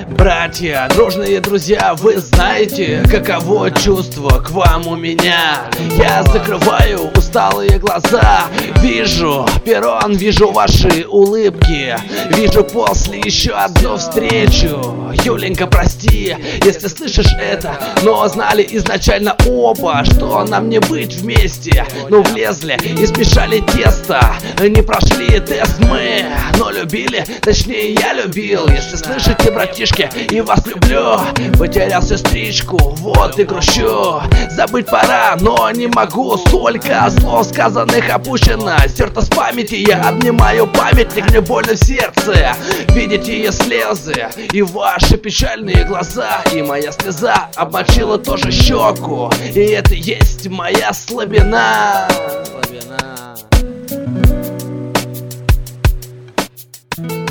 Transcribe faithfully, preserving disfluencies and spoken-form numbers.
Братья, дружные друзья, вы знаете, каково чувство к вам у меня. Я закрываю усталые глаза, вижу перрон, вижу ваши улыбки, вижу после еще одну встречу. Юленька, прости, если слышишь это, но знали изначально оба, что нам не быть вместе. Ну влезли и смешали тесто, не прошли тест мы, но любили, точнее я любил. Если слышите, братишки, и вас люблю, потерял сестричку, вот и грущу. Забыть пора, но не могу, столько слов сказанных опущено, стерто с памяти. Я обнимаю памятник, мне больно в сердце видеть ее слезы и ваши печальные глаза. И моя слеза обмочила тоже щеку, и это есть моя слабина. Слабина.